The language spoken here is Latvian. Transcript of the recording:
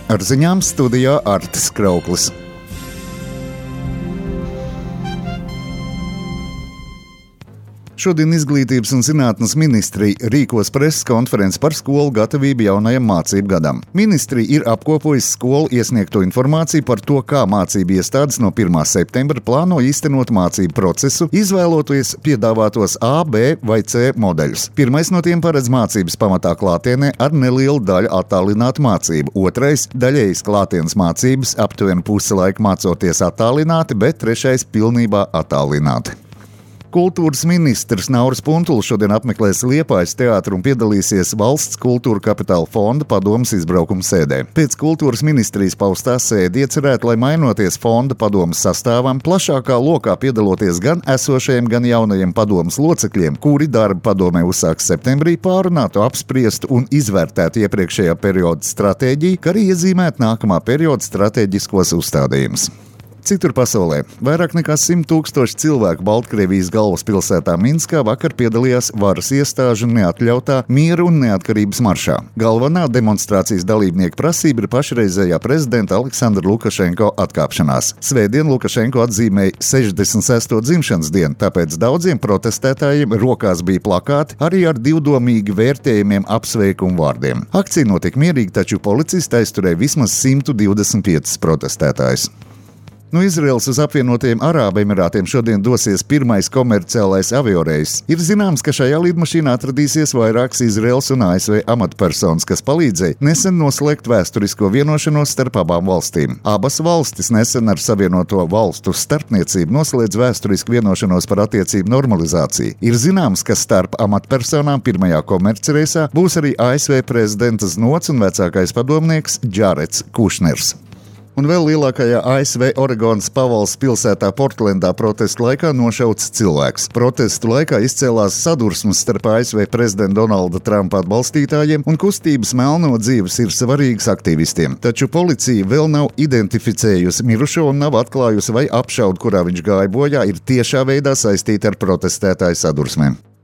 Ar ziņām studijā Artis Krauklis. Šodien Izglītības un zinātnes ministrija rīkos preses konferenci par skolu gatavību jaunajam mācību gadam. Ministrija ir apkopojusi skolu iesniegto informāciju par to, kā mācību iestādes no 1. septembra plāno īstenot mācību procesu, izvēloties piedāvātos A, B vai C modeļus. Pirmais no tiem paredz mācības pamatā klātienē ar nelielu daļu attālinātu mācību. Otrais - daļējas klātienes mācības, aptuveni pusi laika mācoties attālināti, bet trešais - pilnībā attālināti. Kultūras ministrs Nauris Puntuls šodien apmeklēs Liepājas teātru un piedalīsies Valsts kultūra kapitāla fonda padomes izbraukuma sēdē. Pēc kultūras ministrijas paustā sēde iecerēta, lai mainoties fonda padomes sastāvam, plašākā lokā piedaloties gan esošajiem, gan jaunajiem padomes locekļiem, kuri darbu padomē uzsāks septembrī, pārunātu, apspriestu un izvērtētu iepriekšējā perioda stratēģiju, kā arī iezīmēt nākamā perioda stratēģiskos uzstādījumus. Citur pasaulē vairāk nekā 100 000 cilvēku Baltkrievijas galvaspilsētā Minskā vakar piedalījās varas iestāžu neatļautā miera un neatkarības maršā. Galvenā demonstrācijas dalībnieku prasība ir pašreizējā prezidenta Aleksandra Lukašenko atkāpšanās. Svētdien Lukašenko atzīmēja 66. dzimšanas dienu, tāpēc daudziem protestētājiem rokās bija plakāti arī ar divdomīgi vērtējumiem apsveikumu vārdiem. Akcija notika mierīgi, taču policisti aizturēja vismaz 125 protestētājus. No Izraēlas uz apvienotajiem Arābu Emirātiem šodien dosies pirmais komerciālais avioreis. Ir zināms, ka šajā lidmašīnā atradīsies vairākas Izraēlas un ASV amatpersonas, kas palīdzēja nesen noslēgt vēsturisko vienošanos starp abām valstīm. Abas valstis nesen ar Savienoto valstu starpniecību noslēdz vēsturisku vienošanos par attiecību normalizāciju. Ir zināms, ka starp amatpersonām pirmajā komercreisā būs arī ASV prezidenta znots un vecākais padomnieks Džareds Kušners. Un vēl lielākajā ASV Oregonas pavalsts pilsētā Portlendā protestu laikā nošauts cilvēks. Protestu laikā izcēlās sadursmes starp ASV prezidenta Donalda Trumpa atbalstītājiem un kustības Melno dzīves ir svarīgas aktīvistiem. Taču policija vēl nav identificējusi mirušo un nav atklājusi, vai apšaude, kurā viņš gāja bojā, ir tiešā veidā saistīta ar protestētāju sadursmēm.